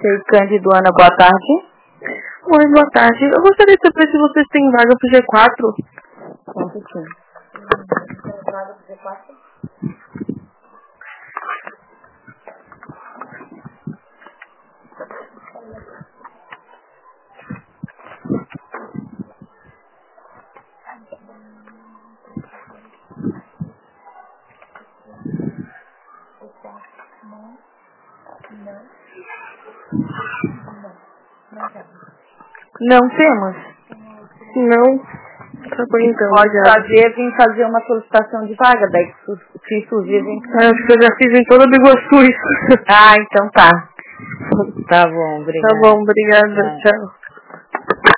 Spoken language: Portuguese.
Sei, Cândido, Ana, boa tarde. Oi, boa tarde. Eu gostaria de saber se vocês têm vaga pro G4. Só um pouquinho. Vaga pro G4? Não temos? Não. Tá bom, então. Pode vir fazer uma solicitação de vaga, daí se surgir, vem. Acho que eu já fiz em toda a Biguaçu isso. Ah, então tá. Tá bom, obrigada. Tá bom, obrigada. Tchau.